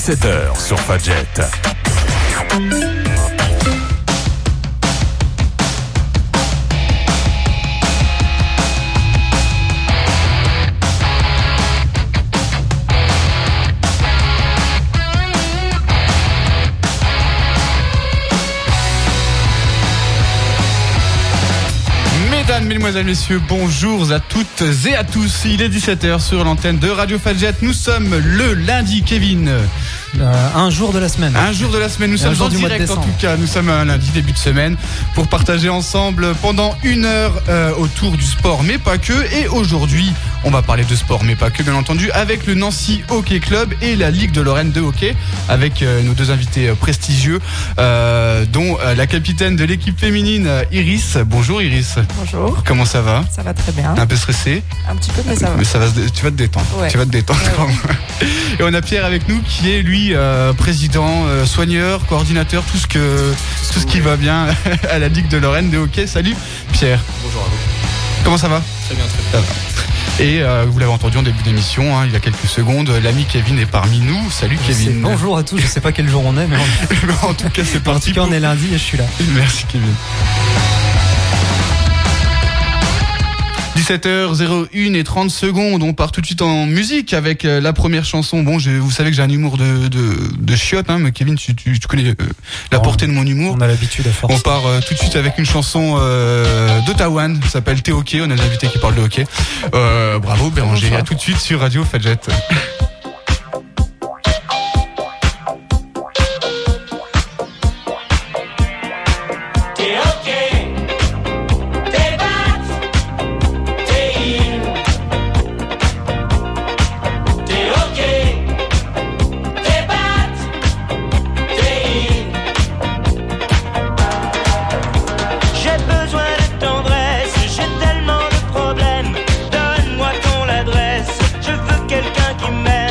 17h sur Fadjet. Mesdemoiselles, messieurs, bonjour à toutes et à tous. Il est 17h sur l'antenne de Radio Fadjet. Nous sommes le lundi, Kevin. Un jour de la semaine. Un jour de la semaine. Nous sommes en direct en tout cas. Nous sommes un lundi, début de semaine, pour partager ensemble pendant une heure autour du sport, mais pas que. Et aujourd'hui, on va parler de sport, mais pas que, bien entendu, avec le Nancy Hockey Club et la Ligue de Lorraine de hockey, avec nos deux invités prestigieux, dont la capitaine de l'équipe féminine, Iris. Bonjour Iris. Bonjour. Comment ça va ? Ça va très bien. Un peu stressé ? Un petit peu, mais ça va. Mais ça va, tu vas te détendre. Ouais. Tu vas te détendre. Ouais. Et on a Pierre avec nous, qui est lui président, soigneur, coordinateur, tout ce qui va bien à la Ligue de Lorraine de hockey. Salut Pierre. Bonjour à vous. Comment ça va ? Très bien, très bien. Et vous l'avez entendu en début d'émission, il y a quelques secondes, l'ami Kevin est parmi nous. Salut Kevin. Bonjour à tous, je sais pas quel jour on est, mais en tout cas c'est parti. En tout cas on est lundi et je suis là. Merci Kevin. 17h01 et 30 secondes, on part tout de suite en musique avec la première chanson. Bon, vous savez que j'ai un humour de chiotte, mais Kevin, tu connais la portée de mon humour. On a l'habitude à force. On part tout de suite avec une chanson d'Ottawa, ça s'appelle T'es hockey, on a des invités qui parlent de hockey. Bravo Béranger, à tout de suite sur Radio Fadjet. Donne-moi ton adresse, je veux quelqu'un qui m'aime.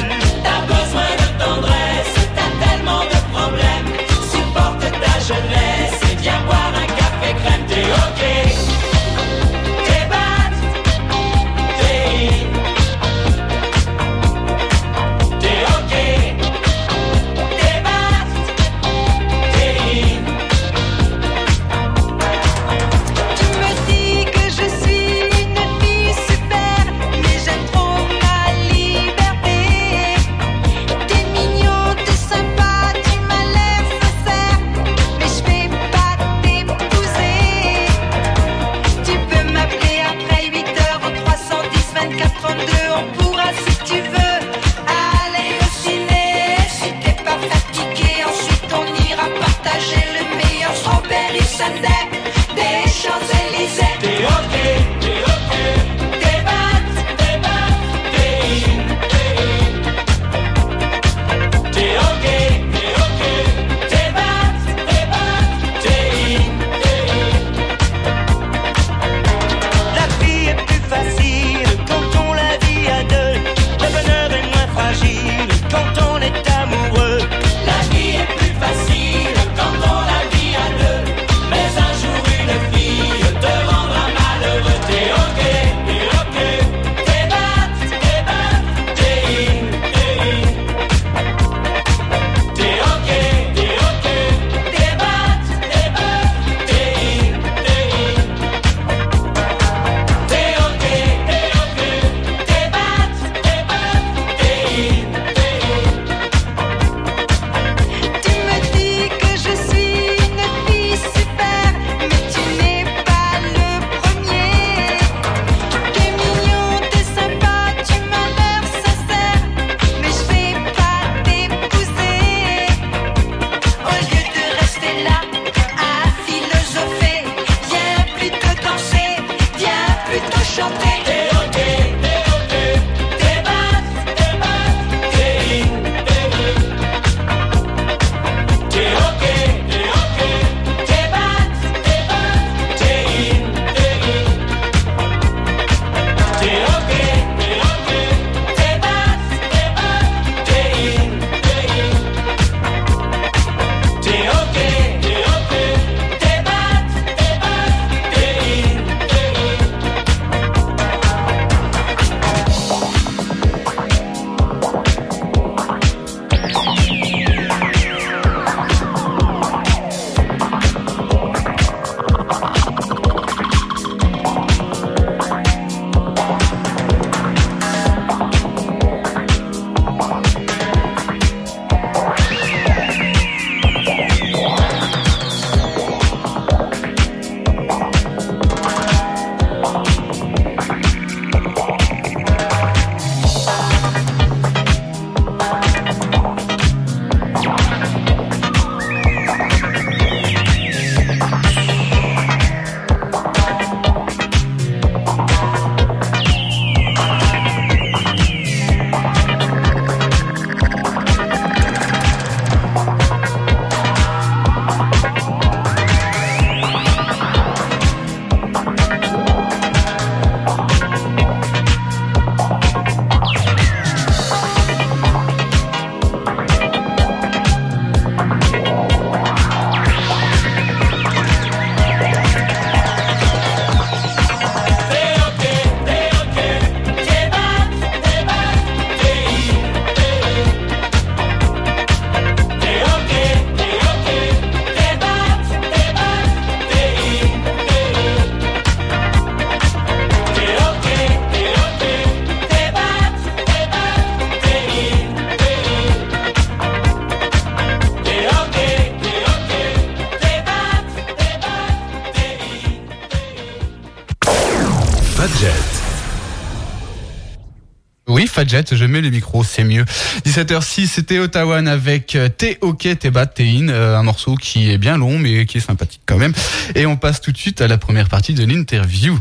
Oui, Fadjet, je mets le micro, c'est mieux. 17h06, c'était Ottawa avec T'es OK, T'es bad, T'es in, un morceau qui est bien long mais qui est sympathique quand même. Et on passe tout de suite à la première partie de l'interview.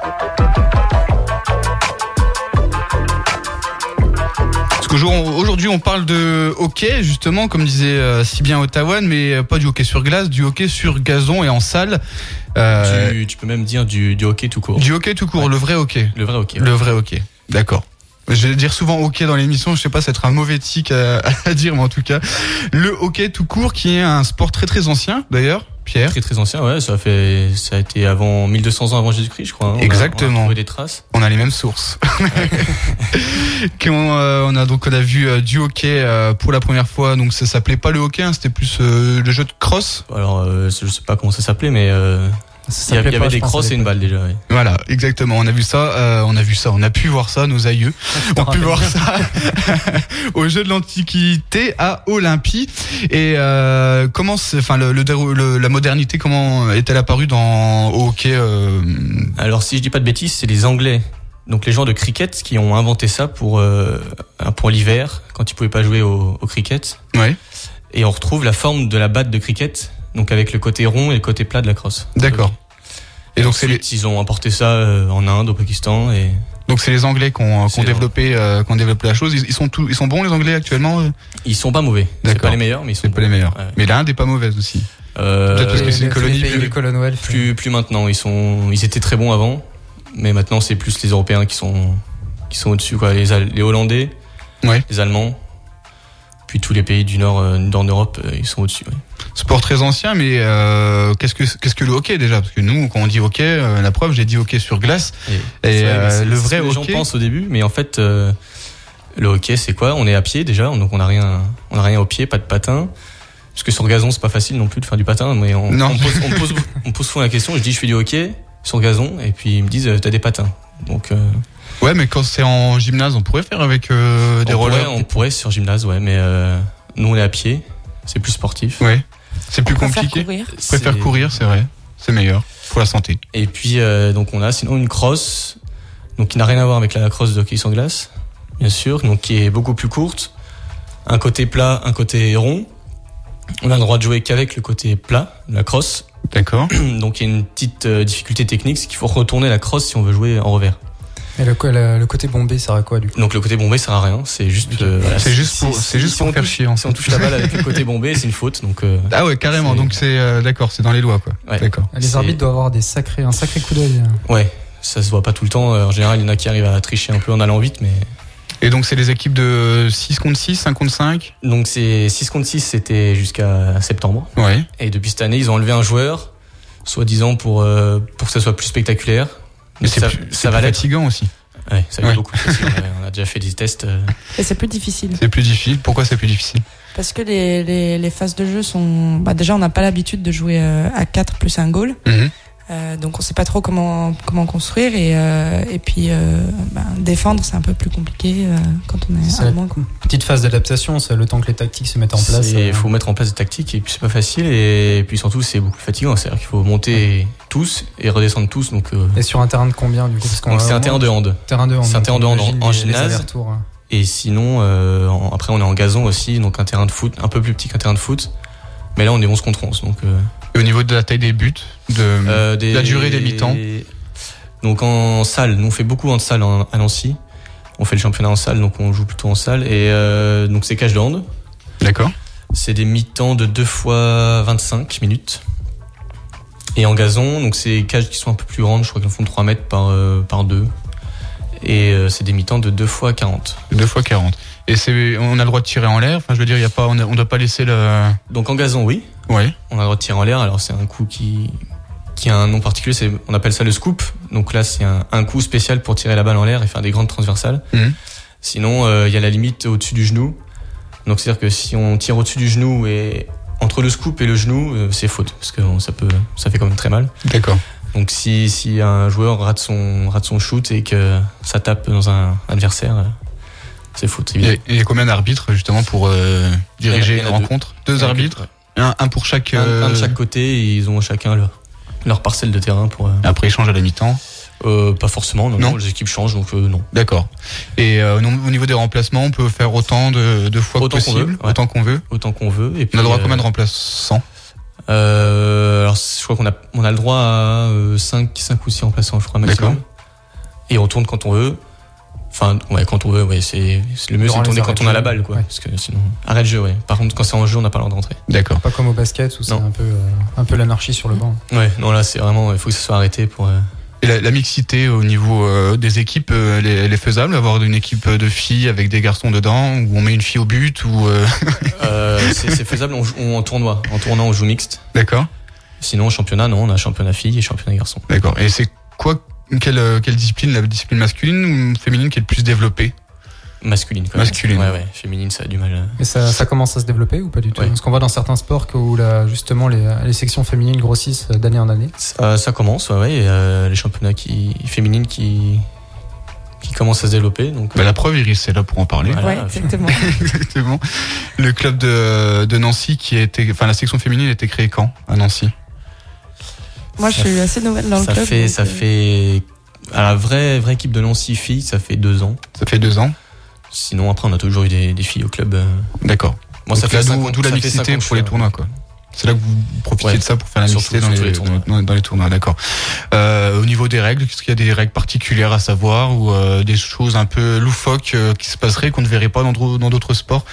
Aujourd'hui, on parle de hockey, justement, comme disait si bien Ottawa, mais pas du hockey sur glace, du hockey sur gazon et en salle. Tu peux même dire du hockey tout court. Du hockey tout court, ouais. Le vrai hockey. Le vrai hockey. Le vrai hockey, d'accord. Je vais dire souvent hockey dans l'émission, je sais pas, c'est être un mauvais tic à dire, mais en tout cas, le hockey tout court, qui est un sport très très ancien, d'ailleurs. Pierre. Très très ancien, ouais, ça a été avant 1200 ans avant Jésus-Christ, je crois. Hein. Exactement. On a trouvé des traces. On a les mêmes sources. On a vu du hockey pour la première fois, donc ça s'appelait pas le hockey, hein, c'était plus le jeu de crosse. Alors je sais pas comment ça s'appelait, mais il y avait des crosses et une balle déjà. Ouais. Voilà, exactement. On a vu ça, on a pu voir ça, nos aïeux ont pu voir ça au jeu de l'Antiquité à Olympie. Et comment, la modernité, comment est-elle apparue au hockey Alors si je dis pas de bêtises, c'est les Anglais, donc les joueurs de cricket, qui ont inventé ça pour l'hiver, quand ils pouvaient pas jouer au cricket. Ouais. Et on retrouve la forme de la batte de cricket. Donc avec le côté rond et le côté plat de la crosse. D'accord. Et donc ils ont importé ça en Inde, au Pakistan et. Donc c'est les Anglais qui ont développé la chose. Ils sont bons les Anglais actuellement. Ils sont pas mauvais. D'accord. C'est pas les meilleurs, mais ils sont. C'est pas les meilleurs. Ouais. Mais l'Inde est pas mauvaise aussi. Peut-être parce que c'est une colonie. Plus maintenant. Ils étaient très bons avant, mais maintenant c'est plus les Européens qui sont au-dessus, quoi. Les Hollandais, ouais. Les Allemands, puis tous les pays du nord d'Europe, ils sont au-dessus. Ouais. Sport très ancien, mais qu'est-ce que le hockey déjà? Parce que nous, quand on dit hockey, la preuve, j'ai dit hockey sur glace. Et le vrai hockey. Les gens pensent au début, mais en fait, le hockey, c'est quoi? On est à pied déjà, donc on a rien au pied, pas de patin. Parce que sur gazon, c'est pas facile non plus de faire du patin, mais on pose souvent la question. Je dis, je fais du hockey sur gazon, et puis ils me disent, t'as des patins. Donc. Ouais, mais quand c'est en gymnase, on pourrait faire avec des rollers. On pourrait sur gymnase, ouais, mais nous on est à pied, c'est plus sportif. Ouais. C'est plus compliqué. Préfère courir, c'est vrai. C'est meilleur pour la santé. Et puis donc on a sinon une crosse, donc qui n'a rien à voir avec la crosse de hockey sur glace, bien sûr, donc qui est beaucoup plus courte. Un côté plat, un côté rond. On a le droit de jouer qu'avec le côté plat, la crosse. D'accord. Donc il y a une petite difficulté technique, c'est qu'il faut retourner la crosse si on veut jouer en revers. Et le côté bombé sert à quoi du coup? Donc le côté bombé sert à rien, c'est juste voilà, c'est juste pour faire chier. Si on touche la balle avec le côté bombé, c'est une faute. Donc ah ouais, carrément. Donc c'est d'accord, c'est dans les lois quoi. Ouais. D'accord. Les arbitres doivent avoir un sacré coup d'œil. Ouais, ça se voit pas tout le temps. En général, il y en a qui arrivent à tricher un peu en allant vite, mais. Et donc c'est les équipes de 6 contre 6, 5 contre 5. Donc c'est 6 contre 6, c'était jusqu'à septembre. Ouais. Et depuis cette année, ils ont enlevé un joueur, soi-disant pour que ça soit plus spectaculaire. Mais ça va être fatigant aussi. Ouais, ça va être beaucoup. On a déjà fait des tests. Et c'est plus difficile. C'est plus difficile. Pourquoi c'est plus difficile? Parce que les phases de jeu sont. Déjà, on n'a pas l'habitude de jouer à 4 plus un goal. Donc, on sait pas trop comment construire. Et puis, défendre, c'est un peu plus compliqué quand on est à moins. Petite phase d'adaptation, c'est le temps que les tactiques se mettent en place. Il faut mettre en place des tactiques et puis c'est pas facile. Et puis surtout, c'est beaucoup plus fatigant. C'est-à-dire qu'il faut monter tous et redescendre tous. Donc, et sur un terrain de combien du coup? Donc c'est un terrain de hand. C'est un terrain de hand en gymnase. Et sinon, après, on est en gazon aussi. Donc un terrain de foot, un peu plus petit qu'un terrain de foot. Mais là, on est 11 contre 11. Donc, et au niveau de la taille des buts, de la durée des mi-temps? Donc en salle, nous on fait beaucoup en salle à Nancy. On fait le championnat en salle, donc on joue plutôt en salle. Et donc c'est cage de hand. D'accord. C'est des mi-temps de 2 fois 25 minutes. Et en gazon, donc c'est des cages qui sont un peu plus grandes, je crois qu'elles font 3 mètres par 2. Et c'est des mi-temps de 2 fois 40. 2 fois 40. Et on a le droit de tirer en l'air. Enfin, je veux dire, on doit pas laisser le. Donc en gazon, oui. Ouais. On a le droit de tirer en l'air. Alors c'est un coup qui a un nom particulier. On appelle ça le scoop. Donc là, c'est un coup spécial pour tirer la balle en l'air et faire des grandes transversales. Sinon, il y a la limite au-dessus du genou. Donc c'est-à-dire que si on tire au-dessus du genou et entre le scoop et le genou, c'est faute parce que ça fait quand même très mal. D'accord. Donc si un joueur rate son shoot et que ça tape dans un adversaire, c'est faute. Il y a combien d'arbitres justement pour diriger une rencontre? 2 arbitres, un pour chaque. Un de chaque côté. Et ils ont chacun leur parcelle de terrain pour. Après échange à la mi-temps. Pas forcément, non, les équipes changent, donc non. D'accord. Et au niveau des remplacements, on peut faire autant de fois que possible, autant qu'on veut. Autant qu'on veut. Et puis, on a le droit à combien de remplaçants? Alors, je crois qu'on a le droit à 5 ou 6 remplaçants, je crois, maximum. D'accord. Et on tourne quand on veut. Enfin, quand on veut, c'est le mieux, c'est tourner quand on a la balle, quoi. Ouais. Parce que sinon, arrêt de jeu, ouais. Par contre, quand c'est en jeu, on n'a pas le droit de rentrer. D'accord. Pas comme au basket où c'est un peu l'anarchie sur le banc. Ouais, non, là, c'est vraiment, il faut que ça soit arrêté pour. Et la mixité au niveau des équipes, elle est faisable, avoir une équipe de filles avec des garçons dedans, où on met une fille au but, ou c'est faisable en tournoi. En tournant, on joue mixte. D'accord. Sinon, en championnat, non, on a championnat filles et championnat garçons. D'accord. Et c'est quoi? Quelle discipline, la discipline masculine ou féminine qui est le plus développée? Masculine, quand même. Masculine. Ouais. Féminine, ça a du mal. Et ça commence à se développer ou pas du tout? Ouais. Parce qu'on voit dans certains sports où justement les sections féminines grossissent d'année en année. Ça commence, ouais. Et, les championnats féminines qui commencent à se développer. Donc, la preuve, Iris est là pour en parler. Voilà, ouais, exactement. Exactement. Le club de Nancy la section féminine a été créée quand à Nancy? Moi, je suis assez nouvelle dans le club. Ça fait à la vraie équipe de Nancy filles, ça fait 2 ans. Ça fait 2 ans. Sinon, après, on a toujours eu des filles au club. D'accord. Moi, ça fait 5 ans. D'où la mixité pour les tournois, quoi. C'est là que vous profitez de ça pour faire la mixité dans les tournois, d'accord. Au niveau des règles, est-ce qu'il y a des règles particulières à savoir ou des choses un peu loufoques qui se passeraient qu'on ne verrait pas dans d'autres sports?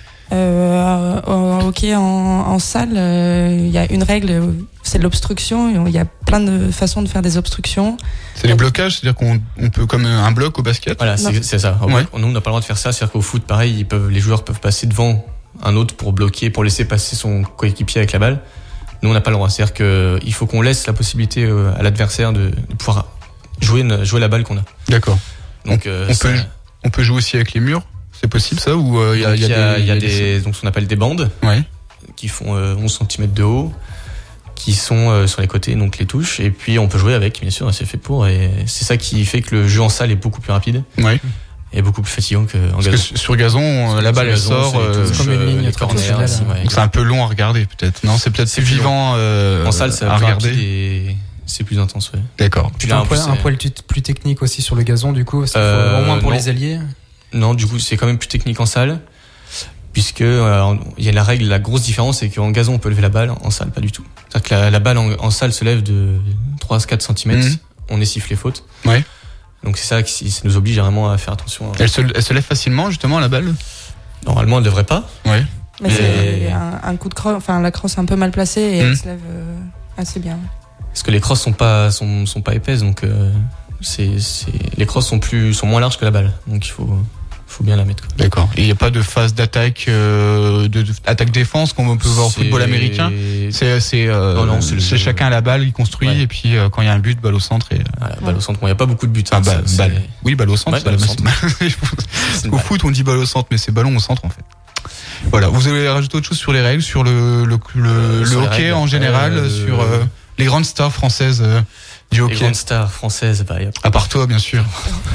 Au hockey en salle, il y a une règle, c'est l'obstruction. Il y a plein de façons de faire des obstructions. C'est les blocages, c'est-à-dire qu'on peut comme un bloc au basket. Voilà, c'est ça. Ouais. Nous, on n'a pas le droit de faire ça. C'est-à-dire qu'au foot, pareil, les joueurs peuvent passer devant un autre pour bloquer, pour laisser passer son coéquipier avec la balle. Nous, on n'a pas le droit. C'est-à-dire qu'il faut qu'on laisse la possibilité à l'adversaire de pouvoir jouer la balle qu'on a. D'accord. Donc, on peut jouer aussi avec les murs. C'est possible ça ou il y a des donc ce qu'on appelle des bandes qui font 11 cm de haut, qui sont sur les côtés, donc les touches, et puis on peut jouer avec, bien sûr, c'est fait pour, et c'est ça qui fait que le jeu en salle est beaucoup plus rapide et beaucoup plus fatigant qu'en gazon. Parce que sur gazon, la balle elle sort comme une ligne traditionnelle. Donc c'est un peu long à regarder peut-être. Non, c'est peut-être plus vivant en salle, c'est à regarder. C'est plus intense, ouais. D'accord. Puis un poil plus technique aussi sur le gazon du coup, parce qu'il faut au moins pour les alliés. Non, du coup, c'est quand même plus technique en salle, puisque il y a la grosse différence, c'est qu'en gazon, on peut lever la balle, en salle, pas du tout. C'est-à-dire que la balle en salle se lève de 3-4 cm, on esquive les fautes. Ouais. Donc c'est ça qui ça nous oblige vraiment à faire attention. Elle se lève facilement, justement, la balle? Normalement, elle devrait pas. Ouais. Mais c'est un coup de crosse, enfin, la crosse est un peu mal placée et elle se lève assez bien. Parce que les crosses sont pas épaisses, donc les crosses sont moins larges que la balle, donc il faut bien la mettre. D'accord. Et il n'y a pas de phase d'attaque, attaque-défense comme on peut voir au football américain. C'est chacun à la balle, il construit, et puis quand il y a un but, balle au centre. Balle au centre. Bon, il n'y a pas beaucoup de buts. Balle. Oui, balle au centre. Au foot, on dit balle au centre, mais c'est ballon au centre en fait. Voilà. Vous avez rajouté autre chose sur les règles, sur le hockey en général, sur les grandes stars françaises du hockey. Les grandes stars françaises, à part toi, bien sûr.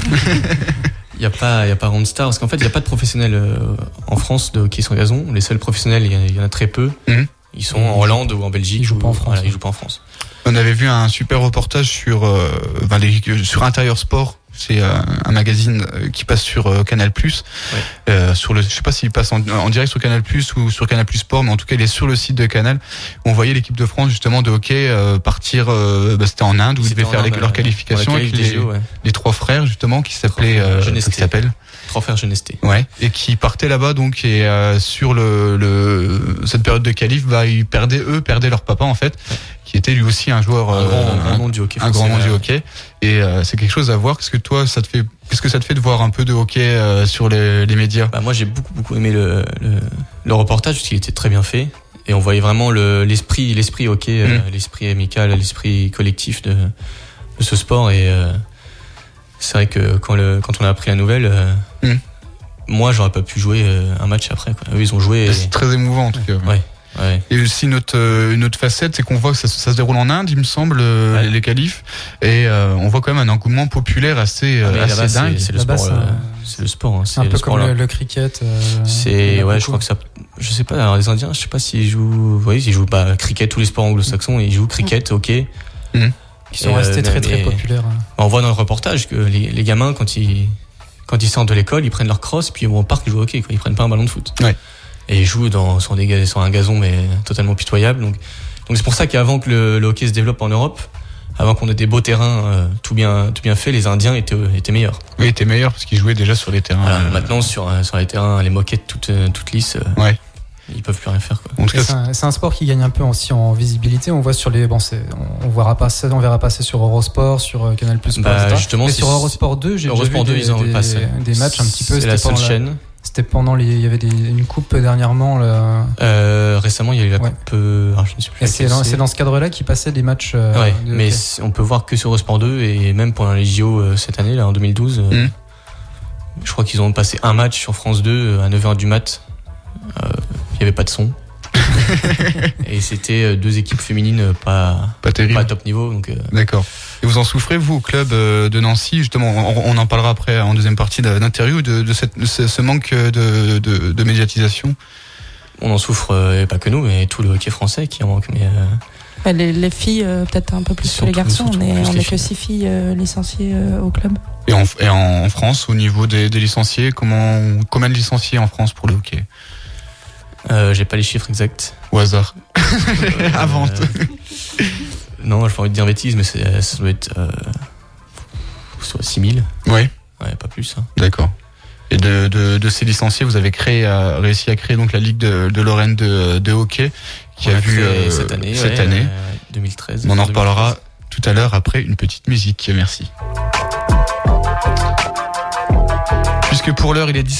Il y a pas grande star parce qu'en fait il y a pas de professionnels en France de hockey sur gazon. Les seuls professionnels, il y en a très peu. Ils sont en Hollande ou en Belgique. Ils jouent pas en France. Ils jouent pas en France. On avait vu un super reportage sur Intérieur Sport. C'est un magazine qui passe sur Canal+. Je sais pas s'il passe en direct sur Canal+ ou sur Canal+ Sport, mais en tout cas il est sur le site de Canal. On voyait l'équipe de France justement de hockey partir. C'était en Inde où ils devaient faire leur qualification avec les 3 frères justement qui s'appelaient. Qui s'appellent 3 frères Genesté. Ouais. Et qui partaient là-bas donc et sur cette période de qualif, ils perdaient leur papa en fait. Qui était lui aussi un joueur, un grand nom du hockey. Un grand nom du hockey. Et c'est quelque chose à voir. Qu'est-ce que ça te fait de voir un peu de hockey sur les médias? Moi, j'ai beaucoup aimé le reportage parce qu'il était très bien fait et on voyait vraiment l'esprit hockey, l'esprit amical, l'esprit collectif de ce sport. Et c'est vrai que quand on a appris la nouvelle, moi, j'aurais pas pu jouer un match après. Eux, ils ont joué. C'est très émouvant en tout cas. Ouais. Et aussi une autre facette, c'est qu'on voit que ça se déroule en Inde, il me semble, les qualifs, et on voit quand même un engouement populaire assez dingue. C'est le sport. C'est un peu comme le cricket. Je crois que ça. Je sais pas. Alors les Indiens, je sais pas s'ils jouent. Oui, ils jouent cricket, tous les sports anglo-saxons, ils jouent cricket, hockey. Qui sont restés très populaires. On voit dans le reportage que les gamins, quand ils sortent de l'école, ils prennent leur crosse, puis ils vont au parc jouer au hockey, quoi. Ils prennent pas un ballon de foot. Ouais. Et ils jouent sur un gazon, mais totalement pitoyable. Donc c'est pour ça qu'avant que le hockey se développe en Europe, avant qu'on ait des beaux terrains tout bien faits, les Indiens étaient meilleurs. Oui, étaient meilleurs parce qu'ils jouaient déjà sur les terrains. Voilà, maintenant sur les terrains, les moquettes toutes lisses. Ouais. Ils peuvent plus rien faire, quoi. En tout cas, c'est un sport qui gagne un peu aussi en visibilité. On voit sur on verra passer sur Eurosport, sur Canal+. Justement, et sur Eurosport 2, j'ai déjà vu des matchs un petit peu. C'est la seule chaîne. C'était pendant il y avait une coupe dernièrement. Récemment, il y a eu la coupe. Je ne sais plus. C'est dans ce cadre-là qu'ils passaient des matchs. Mais on peut voir que sur Eurosport 2 et même pendant les JO cette année, là, en 2012. Je crois qu'ils ont passé un match sur France 2 à 9h du mat'. Il n'y avait pas de son. Et c'était 2 équipes féminines pas top niveau. Donc, D'accord. Et vous en souffrez, vous, au club de Nancy? Justement, on en parlera après en deuxième partie d'interview, de ce manque de médiatisation. On en souffre, et pas que nous, mais tout le hockey français qui en manque. Mais les filles, peut-être un peu plus que les garçons. On n'est que 6 filles licenciées au club. Et en France, au niveau des licenciés, combien de licenciés en France pour le hockey? J'ai pas les chiffres exacts. Au hasard. Avant. Non, j'ai pas envie de dire bêtises, mais ça doit être soit 6000. Ouais, pas plus. Hein. D'accord. Et de ces licenciés, vous avez réussi à créer donc la Ligue de Lorraine de hockey qui a vu cette année. 2013. On en reparlera tout à l'heure après une petite musique. Merci. Puisque pour l'heure il est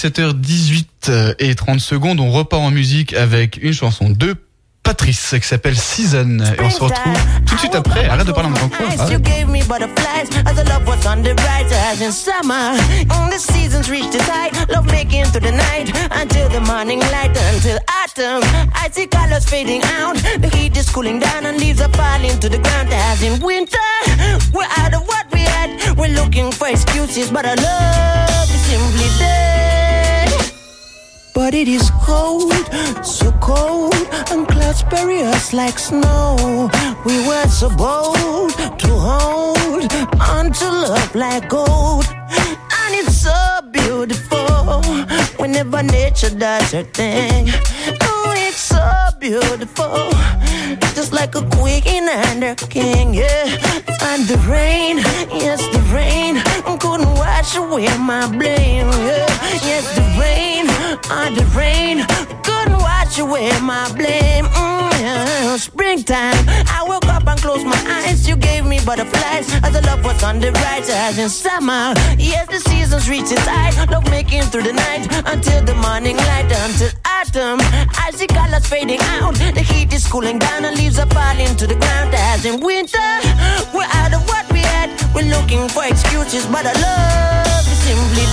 17h18 et 30 secondes, on repart en musique avec une chanson de Patrice qui s'appelle Season et on se retrouve tout de suite après. Arrête de parler en même temps. You gave me butterflies as the love was on the rise as in summer. The seasons reach the tide, love making through the night until the morning light, until autumn. I see colors fading out, the heat is cooling down and leaves are falling to the ground as in winter. We're out of what we had, we're looking for excuses, but our love is simply dead. But it is cold, so cold, and clouds bury us like snow. We were so bold to hold onto love like gold. And it's so beautiful whenever nature does her thing. Oh, it's so beautiful, just like a queen and her king, yeah. And the rain, yes, the rain couldn't wash away my blame, yeah. Yes, the rain, the rain couldn't wash away my blame. Yeah. Springtime, I woke up and closed my eyes. You gave me butterflies as the love was on the rise as in summer. Yes, the seasons reach its height, love making through the night until the morning light, until autumn. I see colors fading out, the heat is cooling down and leaves are falling to the ground as in winter. We're out of what we had, we're looking for excuses, but our love is simply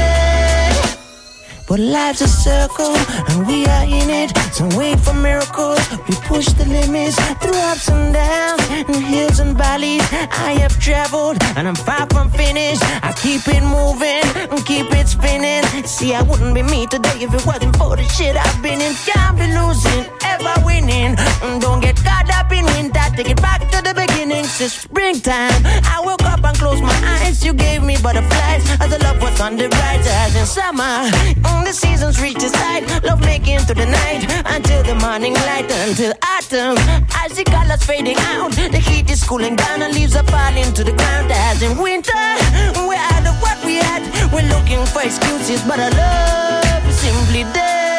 dead. But life's a circle and we are in it, so wait for miracles. We push the limits through ups and downs and hills and valleys. I have traveled and I'm far from finished. I keep it moving and keep it spinning. See, I wouldn't be me today if it wasn't for the shit I've been in. Can't be losing, ever winning. Don't get caught up in winter, take it back to the beginning. Since springtime, I woke up and closed my eyes. You gave me butterflies as the love was on the rise as in summer. The seasons reach the side, love making through the night until the morning light, until autumn. I see colors fading out, the heat is cooling down and leaves are falling to the ground as in winter. We're out of what we had, we're looking for excuses, but our love is simply dead.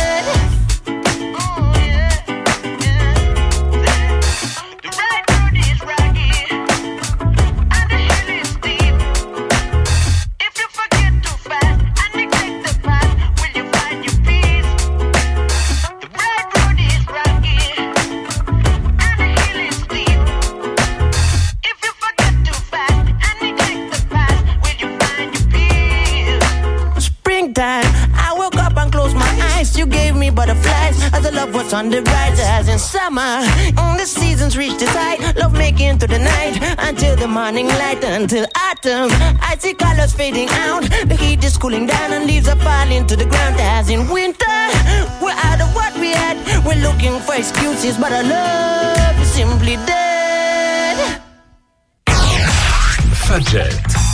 I woke up and closed my eyes. You gave me butterflies as the love was on the rise as in summer. The seasons reach the tide, love making through the night until the morning light, until autumn. I see colors fading out, the heat is cooling down and leaves are falling to the ground as in winter. We're out of what we had, we're looking for excuses, but our love is simply dead. Fadjet.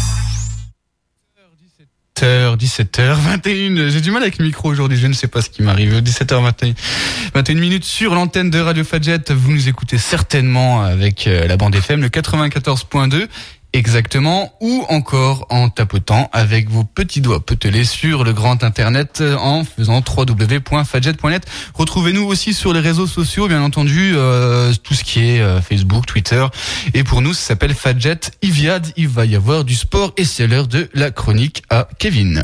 17h21, j'ai du mal avec le micro aujourd'hui, je ne sais pas ce qui m'arrive. 17h21 minutes sur l'antenne de Radio Fadjet, vous nous écoutez certainement avec la bande FM, le 94.2 exactement, ou encore en tapotant avec vos petits doigts petelés sur le grand internet en faisant www.fadjet.net. Retrouvez-nous aussi sur les réseaux sociaux, bien entendu, tout ce qui est Facebook, Twitter, et pour nous ça s'appelle Fadjet Iviad. Il va y avoir du sport et c'est l'heure de la chronique à Kevin.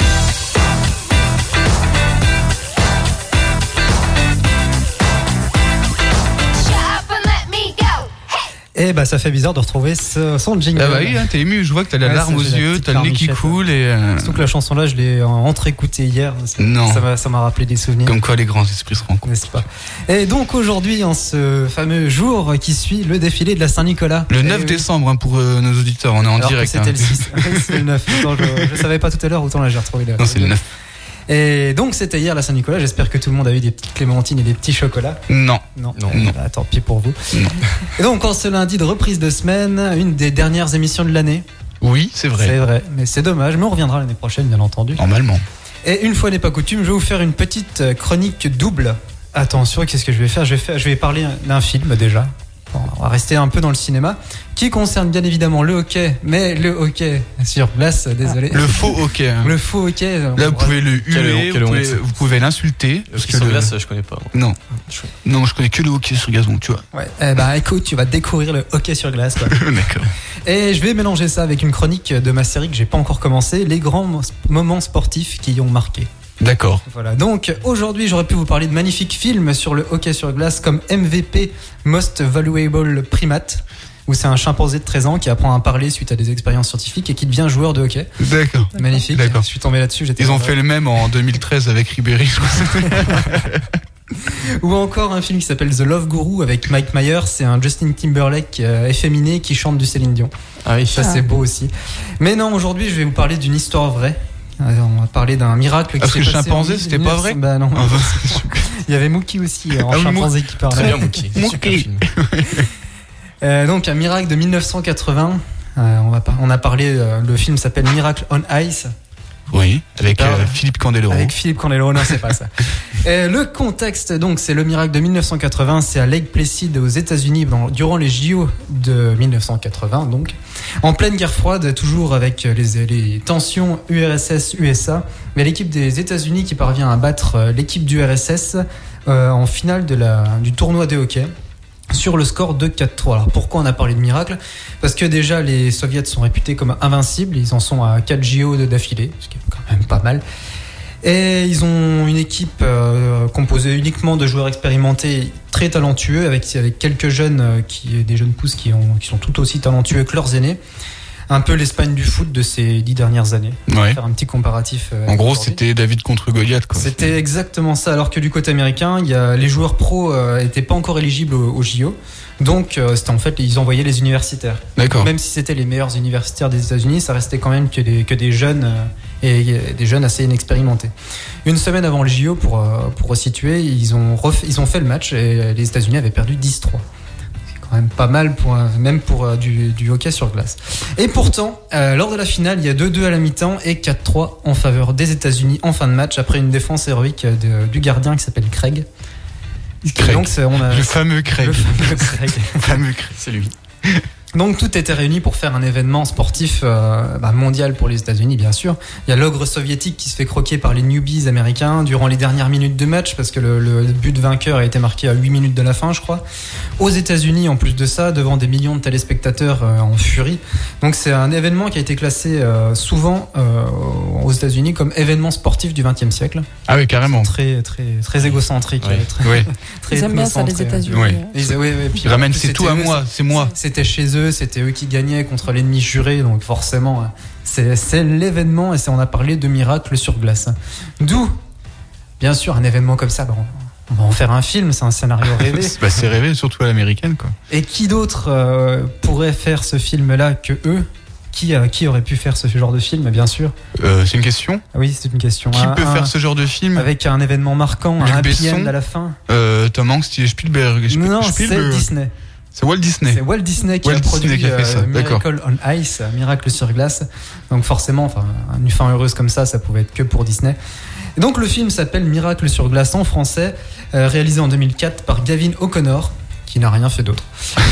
Et bah ça fait bizarre de retrouver son jingle. Ah bah oui, hein, t'es ému, je vois que t'as la larme aux yeux, t'as le nez qui coule et... Surtout que la chanson là je l'ai entre-écoutée hier, ça m'a rappelé des souvenirs. Comme quoi les grands esprits se rencontrent. N'est-ce pas? Et donc aujourd'hui, en ce fameux jour qui suit le défilé de la Saint-Nicolas. Le 9 décembre hein, pour nos auditeurs, on est en direct. C'était le 6, c'est le 9, je savais pas tout à l'heure, autant là j'ai retrouvé Non, c'est le 9. Et donc c'était hier la Saint-Nicolas, j'espère que tout le monde a eu des petites clémentines et des petits chocolats. Non. Bah, tant pis pour vous. Non. Et donc en ce lundi de reprise de semaine, une des dernières émissions de l'année. Oui, c'est vrai. C'est vrai, mais c'est dommage, mais on reviendra l'année prochaine bien entendu. Normalement. Et une fois n'est pas coutume, je vais vous faire une petite chronique double. Attention, qu'est-ce que je vais faire? Je vais parler d'un film déjà. Bon, on va rester un peu dans le cinéma, qui concerne bien évidemment le hockey, mais le hockey sur glace, désolé. Le faux hockey. Hein. Le faux hockey. Là, vous pouvez le huer, vous pouvez l'insulter. Parce que sur glace, je connais pas. Non, je connais que le hockey sur gazon, tu vois. Ouais. Eh ben, écoute, tu vas découvrir le hockey sur glace, quoi. D'accord. Et je vais mélanger ça avec une chronique de ma série que j'ai pas encore commencé, les grands moments sportifs qui y ont marqué. D'accord. Voilà, donc aujourd'hui j'aurais pu vous parler de magnifiques films sur le hockey sur glace comme MVP, Most Valuable Primate, où c'est un chimpanzé de 13 ans qui apprend à parler suite à des expériences scientifiques et qui devient joueur de hockey. D'accord. Magnifique. D'accord. Je suis tombé là-dessus. Ils ont fait le même en 2013 avec Ribéry. Ou encore un film qui s'appelle The Love Guru avec Mike Myers, c'est un Justin Timberlake efféminé qui chante du Céline Dion. Ah oui. Ça c'est beau aussi. Mais non, aujourd'hui je vais vous parler d'une histoire vraie. Alors, on va parler d'un miracle qui s'est passé. Parce que chimpanzé, c'était pas vrai? Bah non. Il y avait Mookie aussi en chimpanzé qui parlait. Très bien Mookie. Super film. Donc un miracle de 1980. On a parlé. Le film s'appelle Miracle on Ice. Oui, avec Philippe Candeloro. Avec Philippe Candeloro, non, c'est pas ça. Le contexte, donc, c'est le miracle de 1980. C'est à Lake Placid, aux États-Unis, durant les JO de 1980, donc. En pleine guerre froide, toujours avec les tensions URSS-USA. Mais l'équipe des États-Unis qui parvient à battre l'équipe du URSS en finale du tournoi de hockey. Sur le score de 4-3. Alors pourquoi on a parlé de miracle? Parce que déjà les soviets sont réputés comme invincibles, ils en sont à 4 JO d'affilée, ce qui est quand même pas mal. Et ils ont une équipe composée uniquement de joueurs expérimentés très talentueux, avec quelques jeunes, des jeunes pousses qui sont tout aussi talentueux que leurs aînés. Un peu l'Espagne du foot de ces 10 dernières années. On va faire un petit comparatif. En gros, c'était David contre Goliath, quoi. C'était exactement ça. Alors que du côté américain, les joueurs pros n'étaient pas encore éligibles aux JO. Donc, c'était en fait, ils envoyaient les universitaires. D'accord. Même si c'était les meilleurs universitaires des États-Unis, ça restait quand même que des jeunes et des jeunes assez inexpérimentés. Une semaine avant le JO, pour resituer, ils ont fait le match et les États-Unis avaient perdu 10-3. Quand même pas mal même pour du hockey sur glace. Et pourtant, lors de la finale, il y a 2-2 à la mi-temps et 4-3 en faveur des États-Unis en fin de match après une défense héroïque du gardien qui s'appelle Craig. Donc, le fameux Craig. Le fameux Craig. C'est lui. Donc tout était réuni pour faire un événement sportif mondial pour les États-Unis, bien sûr. Il y a l'ogre soviétique qui se fait croquer par les newbies américains durant les dernières minutes de match, parce que le but vainqueur a été marqué à 8 minutes de la fin, je crois. Aux États-Unis, en plus de ça, devant des millions de téléspectateurs en furie. Donc c'est un événement qui a été classé souvent aux États-Unis comme événement sportif du XXe siècle. Ah oui, carrément. Très très très égocentrique. Ouais. Ils aiment bien ça, les États-Unis. Puis ramène, c'est tout à moi, c'est moi. C'était chez eux. C'était eux qui gagnaient contre l'ennemi juré, donc forcément c'est l'événement, et on a parlé de miracle sur glace. D'où, bien sûr, un événement comme ça, on va en faire un film, c'est un scénario rêvé. C'est rêvé, surtout à l'américaine, quoi. Et qui d'autre pourrait faire ce film-là que eux? Qui aurait pu faire ce genre de film, bien sûr? C'est une question? Oui, c'est une question. Qui peut faire ce genre de film? Avec un événement marquant, un happy end à la fin. Tom Hanks, Spielberg. Non, c'est Disney. C'est Walt Disney. C'est Walt Disney qui a produit Miracle on Ice, Miracle sur glace. Donc forcément, une fin heureuse comme ça pouvait être que pour Disney. Et donc le film s'appelle Miracle sur glace en français, réalisé en 2004 par Gavin O'Connor, qui n'a rien fait d'autre.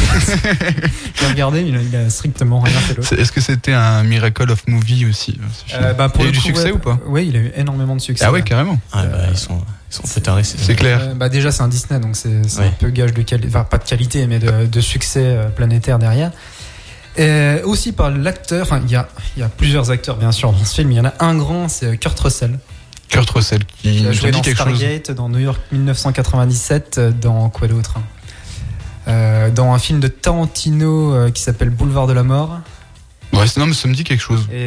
J'ai regardé, il a strictement rien fait d'autre. Est-ce que c'était un Miracle of Movie aussi? Il y a eu du succès ou pas? Oui, il a eu énormément de succès. Ah ouais, carrément. Ils sont prétarés, c'est clair. Déjà, c'est un Disney, donc c'est un peu gage de qualité, pas de qualité, mais de succès planétaire derrière. Et aussi par l'acteur, il y a plusieurs acteurs bien sûr dans ce film. Il y en a un grand, c'est Kurt Russell. Kurt Russell qui a joué dans Stargate, dans New York 1997, dans quoi d'autre? Dans un film de Tarantino qui s'appelle Boulevard de la Mort. Ouais, non, mais ça me dit quelque chose. Et,